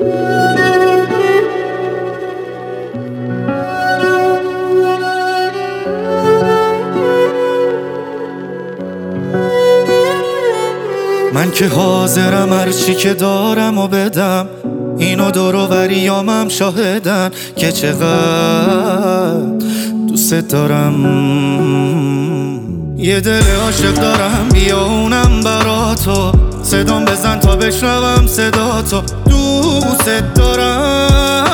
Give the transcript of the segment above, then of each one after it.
من که حاضرم هرچی که دارم و بدم، اینو دور و بریامم شاهدن که چقدر دوست دارم. یه دل عاشق دارم، بیا اونم برا تو، صدام بزن تا بشنوم صدا تو، دوست دارم.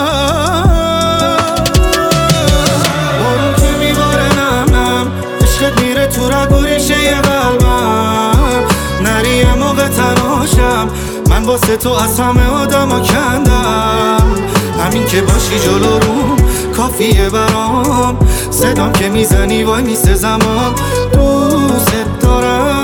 بارون که میباره نم نم، عشقت میره تو رگ و ریشه قلبم، نری یه موقع تناشم، من واسه تو از همه آدما کندم. همین که باشی جلو روم کافیه برام، صدام که میزنی وای میسه زمان، دوست دارم.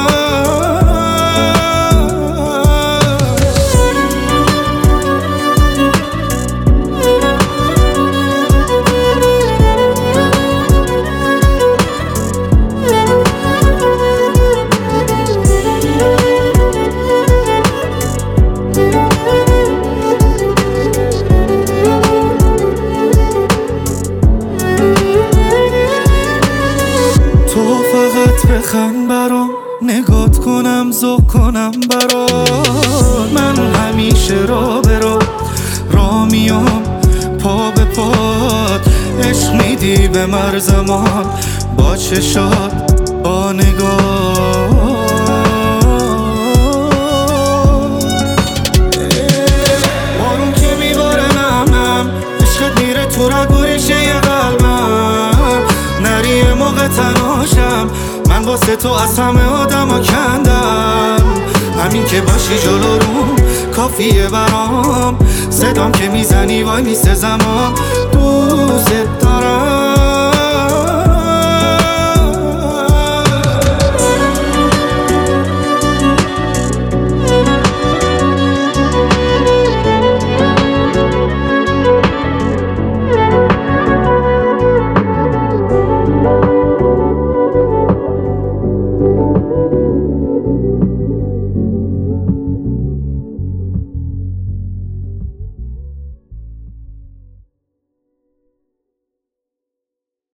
بخند برام، نگات کنم ذوق کنم برات، من همیشه را میام پا به پات، عشق میدی به مرزمان با چشات با نگاه. بارون که میباره نم نم، عشقت میره تو رگ و ریشه قلبم، نری یه موقع تناشم، من واسه تو از همه آدما کندم. همین که باشی جلو روم کافیه برام، صدام که میزنی وای میسه زمان، دوست